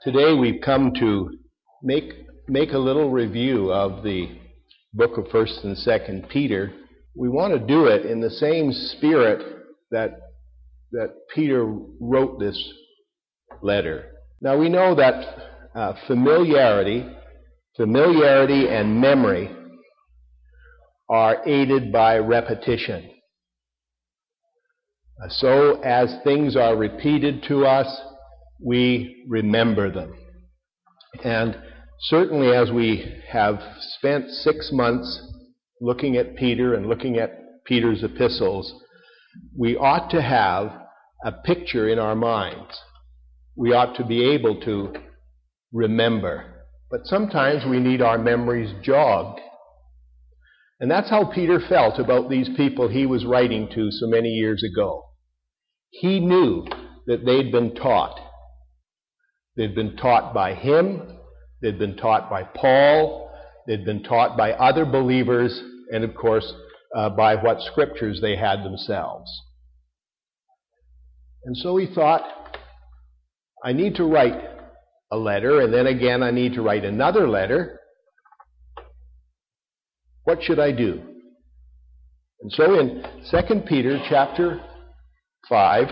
Today we've come to make a little review of the book of 1st and 2nd Peter. We want to do it in the same spirit that Peter wrote this letter. Now we know that familiarity and memory are aided by repetition. So as things are repeated to us, we remember them. And certainly as we have spent 6 months looking at Peter and looking at Peter's epistles, we ought to have a picture in our minds. We ought to be able to remember. But sometimes we need our memories jogged. And that's how Peter felt about these people he was writing to so many years ago. He knew that they'd been taught. They'd been taught by him, they'd been taught by Paul, they'd been taught by other believers, and of course, by what scriptures they had themselves. And so he thought, I need to write a letter, and then again I need to write another letter. What should I do? And so in 2 Peter chapter 5,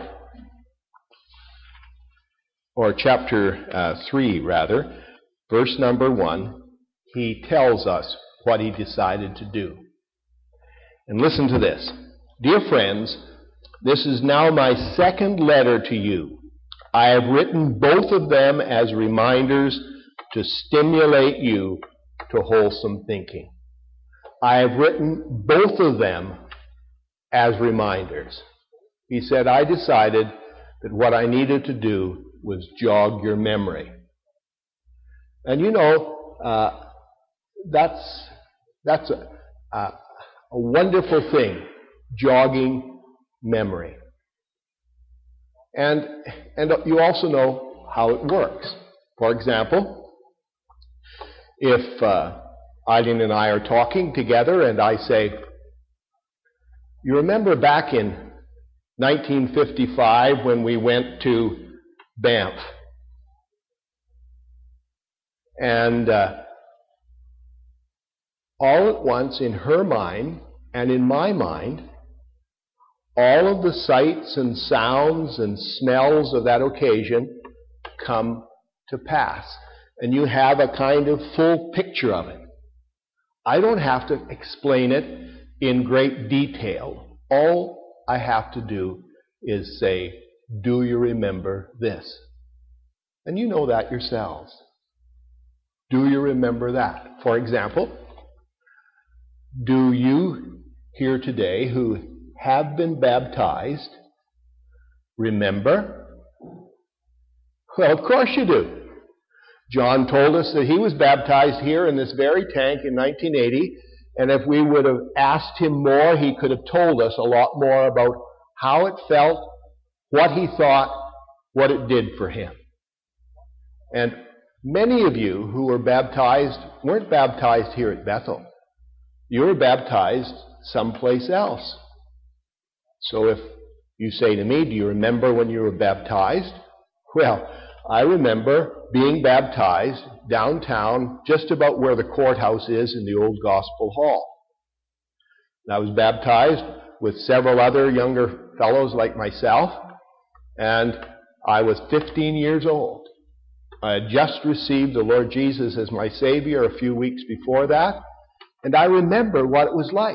or chapter 3 rather, verse number 1, he tells us what he decided to do. And listen to this. Dear friends, this is now my second letter to you. I have written both of them as reminders to stimulate you to wholesome thinking. I have written both of them as reminders. He said, I decided that what I needed to do was jog your memory. And you know, that's a wonderful thing, jogging memory. And you also know how it works. For example, if Eileen and I are talking together and I say, you remember back in 1955 when we went to Banff? And all at once in her mind and in my mind, all of the sights and sounds and smells of that occasion come to pass. And you have a kind of full picture of it. I don't have to explain it in great detail. All I have to do is say, do you remember this? And you know that yourselves. Do you remember that? For example, do you here today who have been baptized remember? Well, of course you do. John told us that he was baptized here in this very tank in 1980, and if we would have asked him more, he could have told us a lot more about how it felt, what he thought, what it did for him. And many of you who were baptized weren't baptized here at Bethel. You were baptized someplace else. So if you say to me, do you remember when you were baptized? Well, I remember being baptized downtown, just about where the courthouse is in the old Gospel Hall. And I was baptized with several other younger fellows like myself, and I was 15 years old. I had just received the Lord Jesus as my Savior a few weeks before that, and I remember what it was like,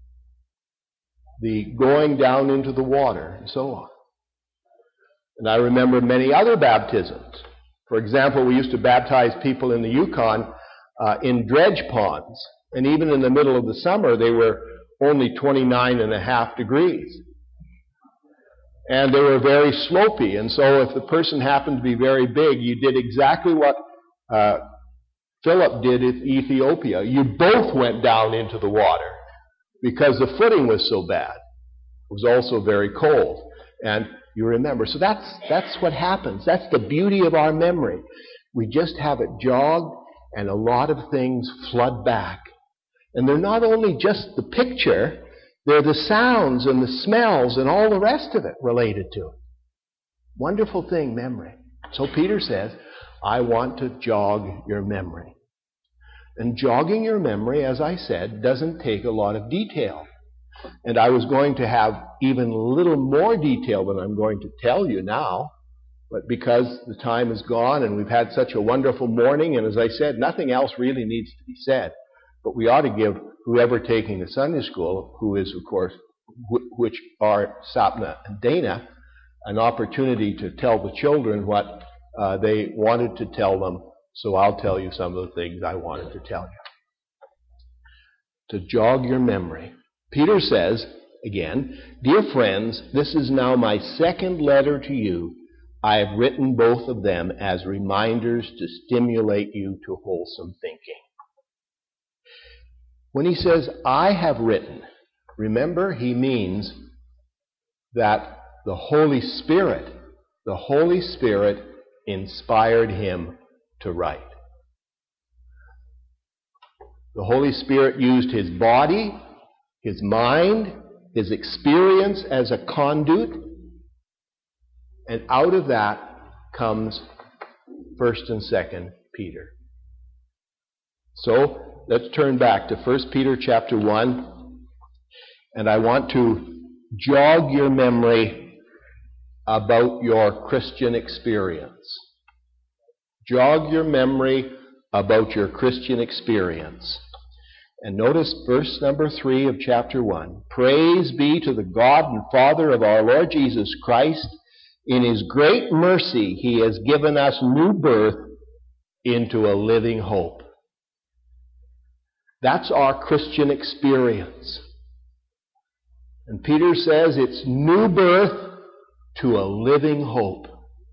the going down into the water and so on. And I remember many other baptisms. For example, we used to baptize people in the Yukon in dredge ponds. And even in the middle of the summer, they were only 29.5 degrees. And they were very slopey. And so if the person happened to be very big, you did exactly what Philip did in Ethiopia. You both went down into the water because the footing was so bad. It was also very cold. And you remember. So that's what happens. That's the beauty of our memory. We just have it jogged, and a lot of things flood back. And they're not only just the picture, they're the sounds and the smells and all the rest of it related to it. Wonderful thing, memory. So Peter says, I want to jog your memory. And jogging your memory, as I said, doesn't take a lot of detail. And I was going to have even a little more detail than I'm going to tell you now, but because the time is gone and we've had such a wonderful morning, and as I said, nothing else really needs to be said, but we ought to give whoever taking the Sunday school, who is, of course, which are Sapna and Dana, an opportunity to tell the children what they wanted to tell them. So I'll tell you some of the things I wanted to tell you. To jog your memory. Peter says, again, "Dear friends, this is now my second letter to you. I have written both of them as reminders to stimulate you to wholesome thinking." When he says, "I have written," remember, he means that the Holy Spirit inspired him to write. The Holy Spirit used his body, his mind, his experience as a conduit, and out of that comes 1st and 2nd Peter. So let's turn back to 1 Peter chapter 1, and I want to jog your memory about your Christian experience. Jog your memory about your Christian experience. And notice verse number 3 of chapter 1. "Praise be to the God and Father of our Lord Jesus Christ. In his great mercy he has given us new birth into a living hope." That's our Christian experience. And Peter says it's new birth to a living hope.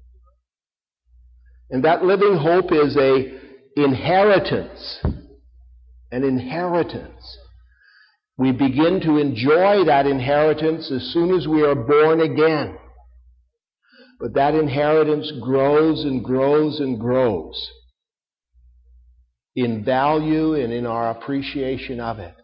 And that living hope is an inheritance. An inheritance. We begin to enjoy that inheritance as soon as we are born again. But that inheritance grows and grows and grows in value and in our appreciation of it.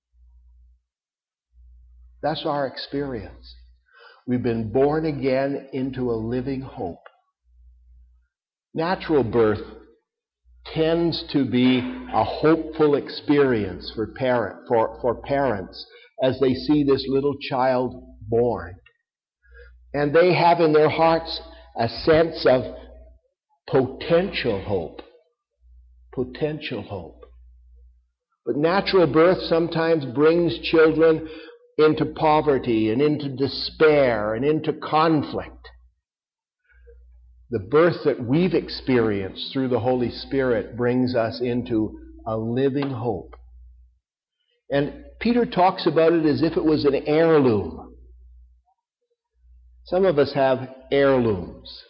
That's our experience. We've been born again into a living hope. Natural birth tends to be a hopeful experience for parents as they see this little child born. And they have in their hearts a sense of potential hope. Potential hope. But natural birth sometimes brings children into poverty and into despair and into conflict. The birth that we've experienced through the Holy Spirit brings us into a living hope. And Peter talks about it as if it was an heirloom. Some of us have heirlooms.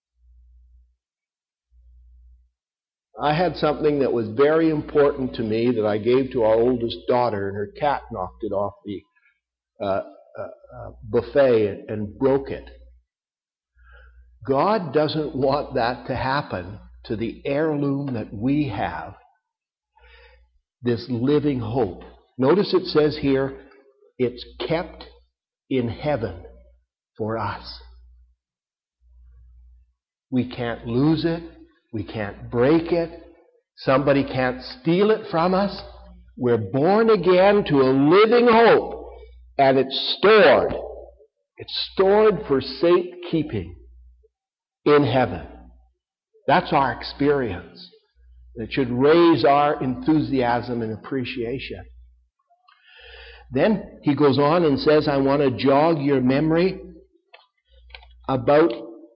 I had something that was very important to me that I gave to our oldest daughter, and her cat knocked it off the buffet and broke it. God doesn't want that to happen to the heirloom that we have, this living hope. Notice it says here, it's kept in heaven for us. We can't lose it. We can't break it. Somebody can't steal it from us. We're born again to a living hope, and it's stored. It's stored for safekeeping in heaven. That's our experience. It should raise our enthusiasm and appreciation. Then he goes on and says, I want to jog your memory about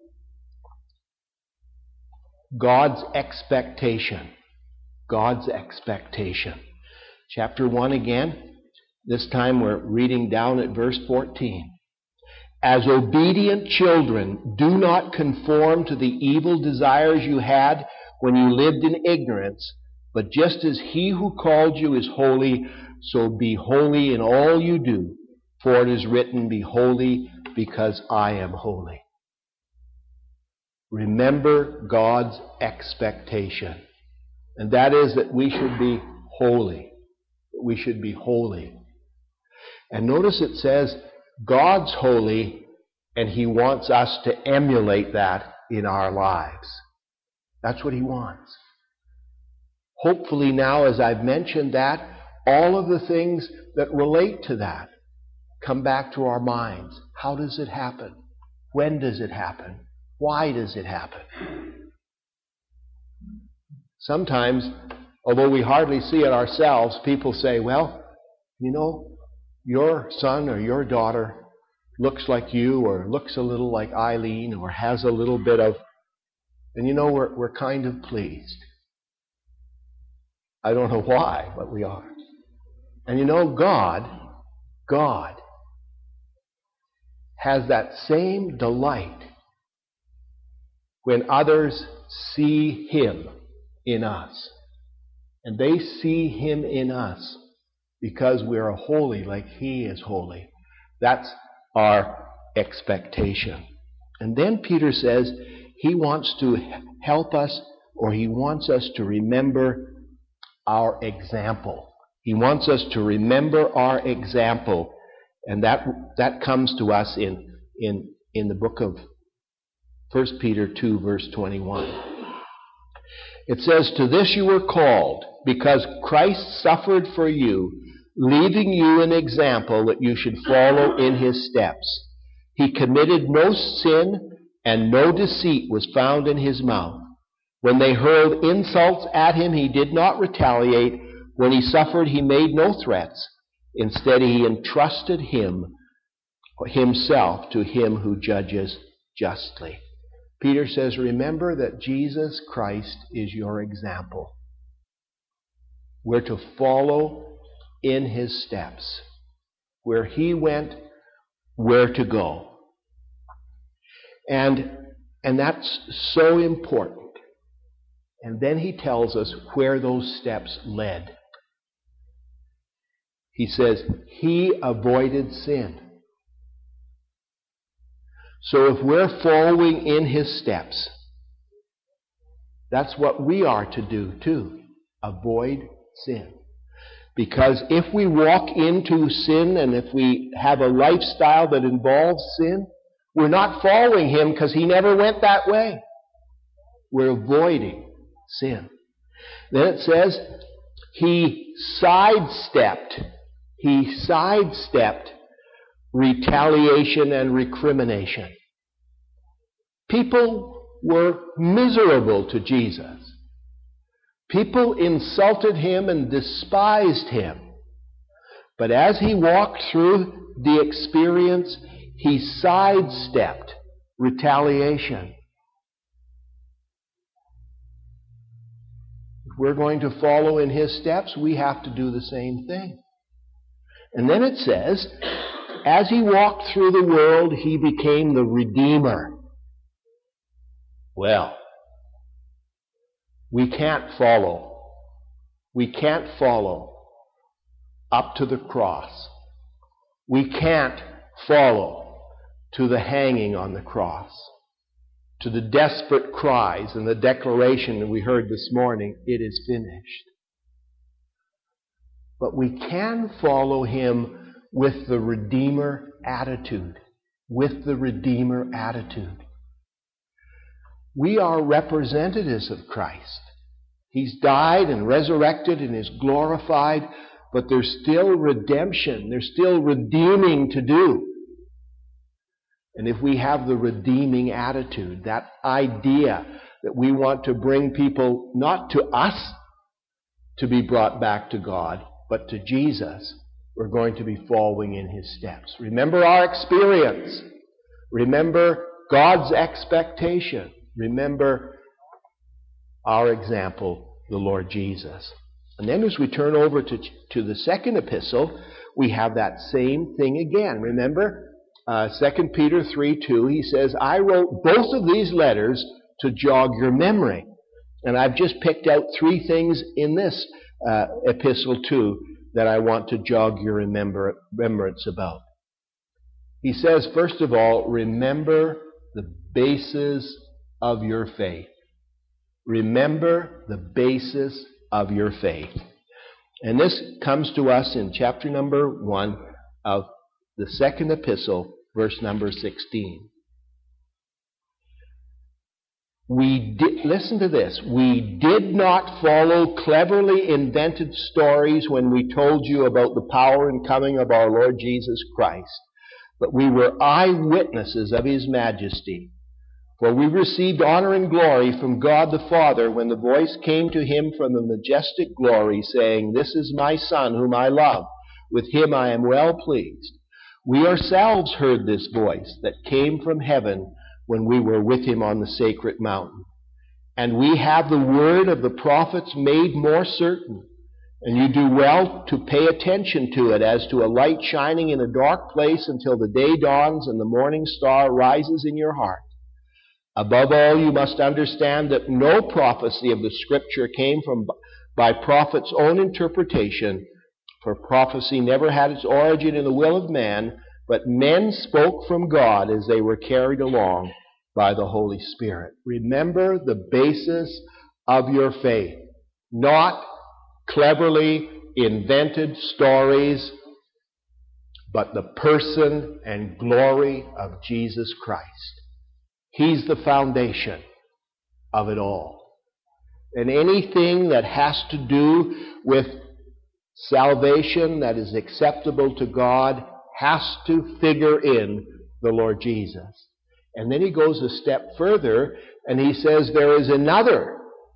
God's expectation. God's expectation. Chapter 1 again. This time we're reading down at verse 14. As obedient children, do not conform to the evil desires you had when you lived in ignorance, but just as he who called you is holy, so be holy in all you do. For it is written, be holy because I am holy. Remember God's expectation. And that is that we should be holy. We should be holy. And notice it says, God's holy, and he wants us to emulate that in our lives. That's what He wants. Hopefully now, as I've mentioned that, all of the things that relate to that come back to our minds. How does it happen? When does it happen? Why does it happen? Sometimes, although we hardly see it ourselves, people say, well, you know, your son or your daughter looks like you, or looks a little like Eileen, or has a little bit of... And you know, we're kind of pleased. I don't know why, but we are. And you know, God has that same delight when others see Him in us. And they see Him in us because we are holy like He is holy. That's our expectation. And then Peter says he wants to help us, or he wants us to remember our example. He wants us to remember our example. And that comes to us in the book of 1 Peter 2, verse 21. It says, "To this you were called, because Christ suffered for you, leaving you an example that you should follow in His steps. He committed no sin, and no deceit was found in His mouth. When they hurled insults at Him, He did not retaliate. When He suffered, He made no threats. Instead, He entrusted Himself to Him who judges justly." Peter says, remember that Jesus Christ is your example. We're to follow in His steps. Where He went, where to go. And that's so important. And then he tells us where those steps led. He says, He avoided sin. So if we're following in His steps, that's what we are to do too. Avoid sin. Because if we walk into sin, and if we have a lifestyle that involves sin, we're not following Him because He never went that way. We're avoiding sin. Then it says, He sidestepped retaliation and recrimination. People were miserable to Jesus. People insulted Him and despised Him. But as He walked through the experience, He sidestepped retaliation. If we're going to follow in His steps, we have to do the same thing. And then it says, as He walked through the world, He became the Redeemer. Well, we can't follow. We can't follow up to the cross. We can't follow to the hanging on the cross, to the desperate cries and the declaration that we heard this morning, it is finished. But we can follow Him with the Redeemer attitude. With the Redeemer attitude. We are representatives of Christ. He's died and resurrected and is glorified, but there's still redemption. There's still redeeming to do. And if we have the redeeming attitude, that idea that we want to bring people not to us to be brought back to God, but to Jesus, we're going to be following in His steps. Remember our experience. Remember God's expectation. Remember our example, the Lord Jesus. And then as we turn over to the second epistle, we have that same thing again. Remember, 2 Peter 3:2, he says, I wrote both of these letters to jog your memory. And I've just picked out 3 things in this epistle too that I want to jog your remembrance about. He says, first of all, remember the basis of your faith. Remember the basis of your faith. And this comes to us in chapter number 1 of the second epistle, verse number 16. Listen to this. We did not follow cleverly invented stories when we told you about the power and coming of our Lord Jesus Christ, but we were eyewitnesses of His majesty. For we received honor and glory from God the Father when the voice came to Him from the majestic glory, saying, "This is my Son whom I love. With Him I am well pleased." We ourselves heard this voice that came from heaven when we were with Him on the sacred mountain. And we have the word of the prophets made more certain. And you do well to pay attention to it as to a light shining in a dark place until the day dawns and the morning star rises in your heart. Above all, you must understand that no prophecy of the Scripture came by prophet's own interpretation, for prophecy never had its origin in the will of man, but men spoke from God as they were carried along by the Holy Spirit. Remember the basis of your faith, not cleverly invented stories, but the person and glory of Jesus Christ. He's the foundation of it all. And anything that has to do with salvation that is acceptable to God has to figure in the Lord Jesus. And then he goes a step further and he says there is another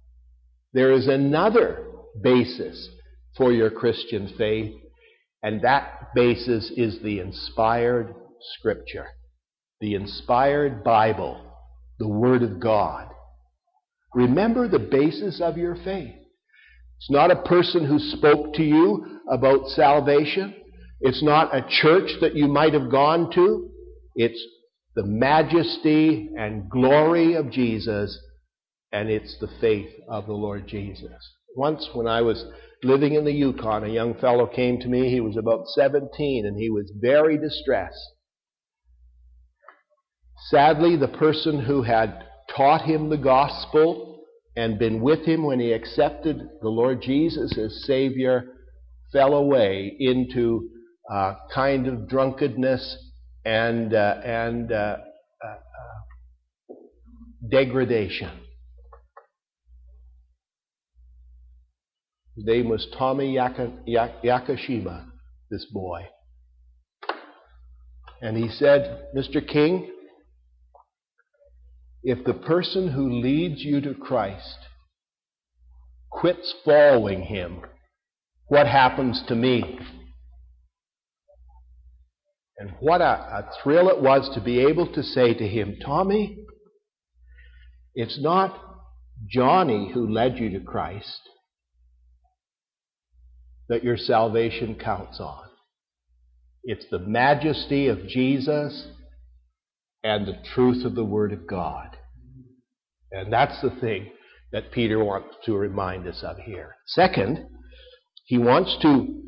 basis for your Christian faith, and that basis is the inspired Scripture, the inspired Bible, the Word of God. Remember the basis of your faith. It's not a person who spoke to you about salvation. It's not a church that you might have gone to. It's the majesty and glory of Jesus, and it's the faith of the Lord Jesus. Once when I was living in the Yukon, a young fellow came to me. He was about 17, and he was very distressed. Sadly, the person who had taught him the gospel and been with him when he accepted the Lord Jesus as Savior fell away into kind of drunkenness and degradation. His name was Tommy Yakashima, this boy. And he said, "Mr. King, if the person who leads you to Christ quits following Him, what happens to me?" And what a thrill it was to be able to say to him, "Tommy, it's not Johnny who led you to Christ that your salvation counts on. It's the majesty of Jesus and the truth of the Word of God." And that's the thing that Peter wants to remind us of here. Second, he wants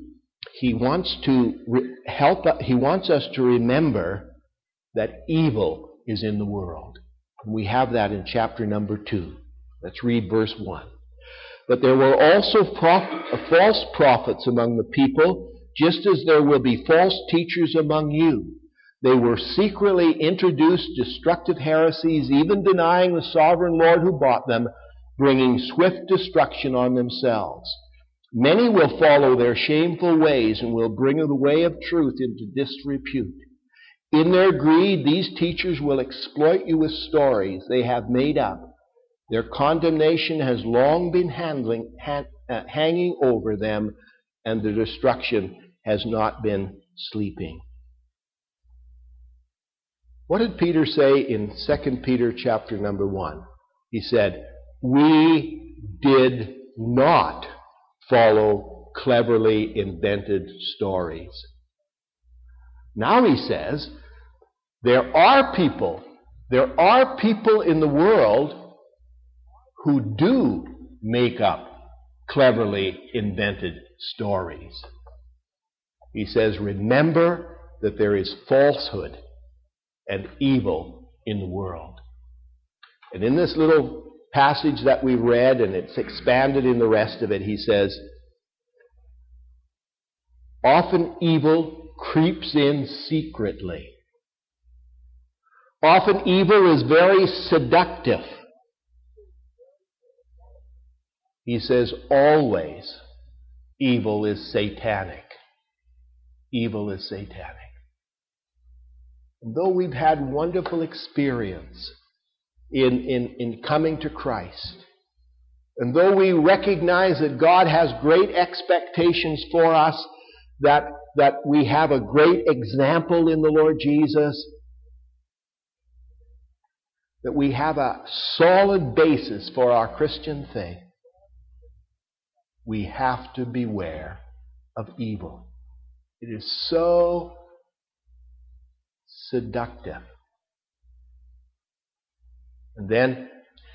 us to remember that evil is in the world. And we have that in chapter number 2. Let's read verse 1. "But there were also false prophets among the people, just as there will be false teachers among you. They will secretly introduce destructive heresies, even denying the sovereign Lord who bought them, bringing swift destruction on themselves. Many will follow their shameful ways and will bring the way of truth into disrepute. In their greed, these teachers will exploit you with stories they have made up. Their condemnation has long been hanging over them, and their destruction has not been sleeping." What did Peter say in 2 Peter chapter number 1? He said, "We did not follow cleverly invented stories." Now he says, there are people in the world who do make up cleverly invented stories. He says, remember that there is falsehood and evil in the world. And in this little passage that we read, and it's expanded in the rest of it, he says, often evil creeps in secretly. Often evil is very seductive. He says, always evil is satanic. Evil is satanic. And though we've had wonderful experience in coming to Christ, and though we recognize that God has great expectations for us, that we have a great example in the Lord Jesus, that we have a solid basis for our Christian faith, we have to beware of evil. It is so seductive. And then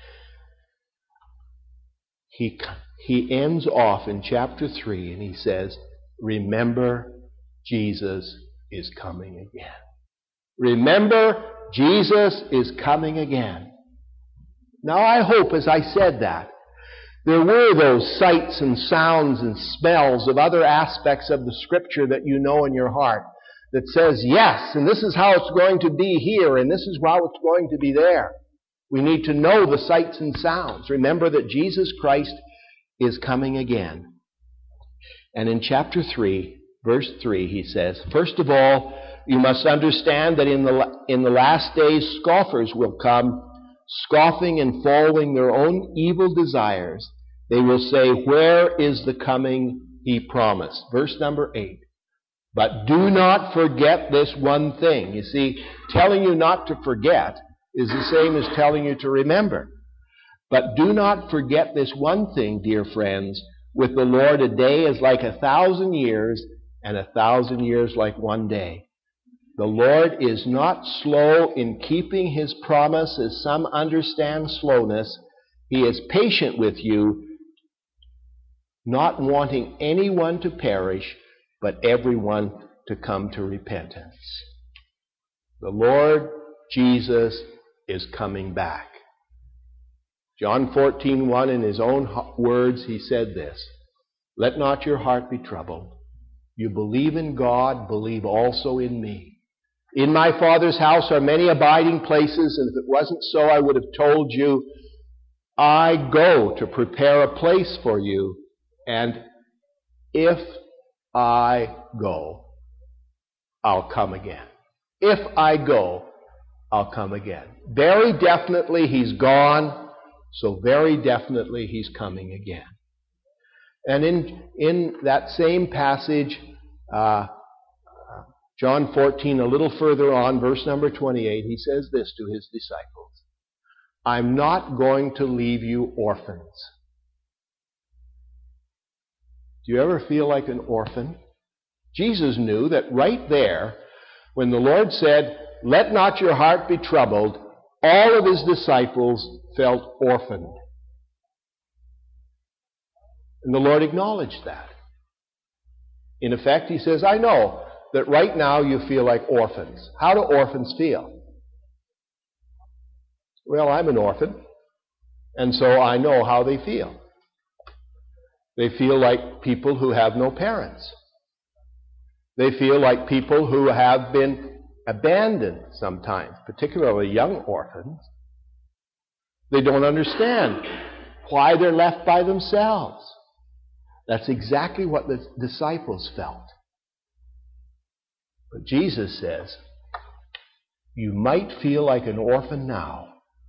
he ends off in chapter 3 and he says, remember, Jesus is coming again. Remember, Jesus is coming again. Now I hope as I said that, there were those sights and sounds and smells of other aspects of the Scripture that you know in your heart that says, yes, and this is how it's going to be here, and this is how it's going to be there. We need to know the sights and sounds. Remember that Jesus Christ is coming again. And in chapter 3, verse 3, he says, first of all, you must understand that in the last days scoffers will come, scoffing and following their own evil desires. They will say, where is the coming he promised? Verse number 8. But do not forget this one thing. You see, telling you not to forget is the same as telling you to remember. But do not forget this one thing, dear friends. With the Lord, a day is like 1,000 years, and 1,000 years like one day. The Lord is not slow in keeping his promise, as some understand slowness. He is patient with you, not wanting anyone to perish, but everyone to come to repentance. The Lord Jesus is coming back. John 14:1, in his own words, he said this, let not your heart be troubled. You believe in God, believe also in me. In my Father's house are many abiding places, and if it wasn't so, I would have told you, I go to prepare a place for you, and if I go, I'll come again. If I go, I'll come again. Very definitely he's gone, so very definitely he's coming again. And in that same passage, John 14, a little further on, verse number 28, he says this to his disciples, I'm not going to leave you orphans. Do you ever feel like an orphan? Jesus knew that right there, when the Lord said, let not your heart be troubled, all of his disciples felt orphaned. And the Lord acknowledged that. In effect, he says, I know that right now you feel like orphans. How do orphans feel? Well, I'm an orphan, and so I know how they feel. They feel like people who have no parents. They feel like people who have been abandoned sometimes, particularly young orphans. They don't understand why they're left by themselves. That's exactly what the disciples felt. But Jesus says, you might feel like an orphan now,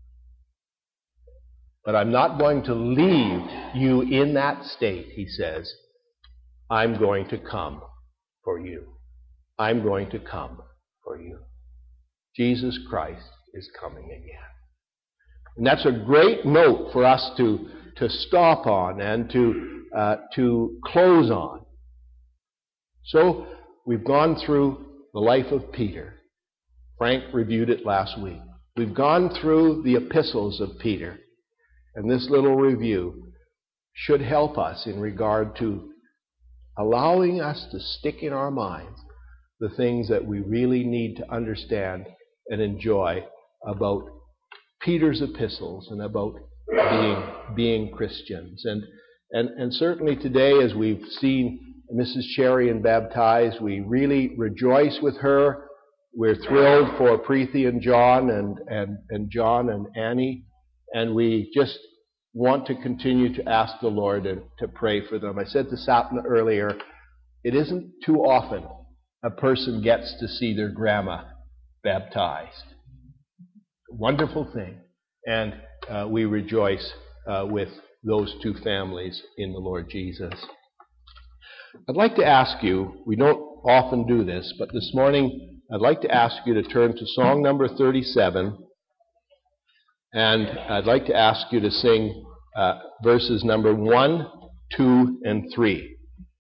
but I'm not going to leave you in that state, he says. I'm going to come for you. I'm going to come for you. Jesus Christ is coming again. And that's a great note for us to stop on and to close on. So we've gone through the life of Peter. Frank reviewed it last week. We've gone through the epistles of Peter. And this little review should help us in regard to allowing us to stick in our minds the things that we really need to understand and enjoy about Peter's epistles and about being Christians. And certainly today, as we've seen Mrs. Sherian baptized, we really rejoice with her. We're thrilled for Preeti and John and John and Annie. And we just want to continue to ask the Lord to pray for them. I said to Sapna earlier, it isn't too often a person gets to see their grandma baptized. Wonderful thing. And we rejoice with those two families in the Lord Jesus. I'd like to ask you, we don't often do this, but this morning I'd like to ask you to turn to song number 37, and I'd like to ask you to sing verses number 1, 2, and 3.